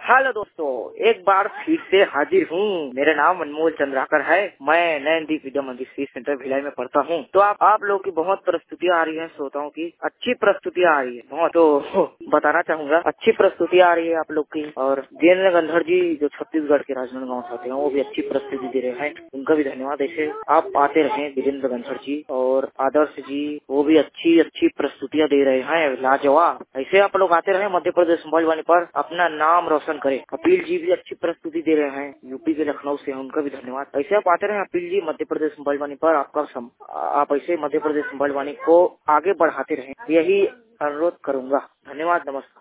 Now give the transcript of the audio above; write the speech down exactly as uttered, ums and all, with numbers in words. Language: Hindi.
हेलो दोस्तों, एक बार फिर से हाजिर हूँ। मेरा नाम अनमोल चंद्राकर है। मैं नयनदीप विद्या मंदिर सी सेंटर भिलाई में पढ़ता हूँ। तो आप आप लोग की बहुत प्रस्तुतियाँ आ रही हैं, श्रोताओं की अच्छी प्रस्तुतियाँ आ रही है बहुत। तो बताना चाहूंगा, अच्छी प्रस्तुतियाँ आ रही है आप लोग की। और वीरेंद्र गंधर जी जो छत्तीसगढ़ के राजनांदगांव से आते हैं, वो भी अच्छी प्रस्तुति दे रहे हैं, उनका भी धन्यवाद। ऐसे आप आते रहे वीरेंद्र गंधर जी और आदर्श जी, वो भी अच्छी अच्छी प्रस्तुतियाँ दे रहे हैं, लाजवाब। ऐसे आप लोग आते रहे मध्य प्रदेश मोबाइल पर, अपना नाम रोशन करें। कपिल जी भी अच्छी प्रस्तुति दे रहे हैं, यूपी के लखनऊ से हैं, उनका भी धन्यवाद। ऐसे आप आते रहे कपिल जी मध्य प्रदेश मोबाइल वाणी पर। आपका सम, आप ऐसे मध्य प्रदेश मोबाइल वाणी को आगे बढ़ाते रहें, यही अनुरोध करूंगा। धन्यवाद, नमस्कार।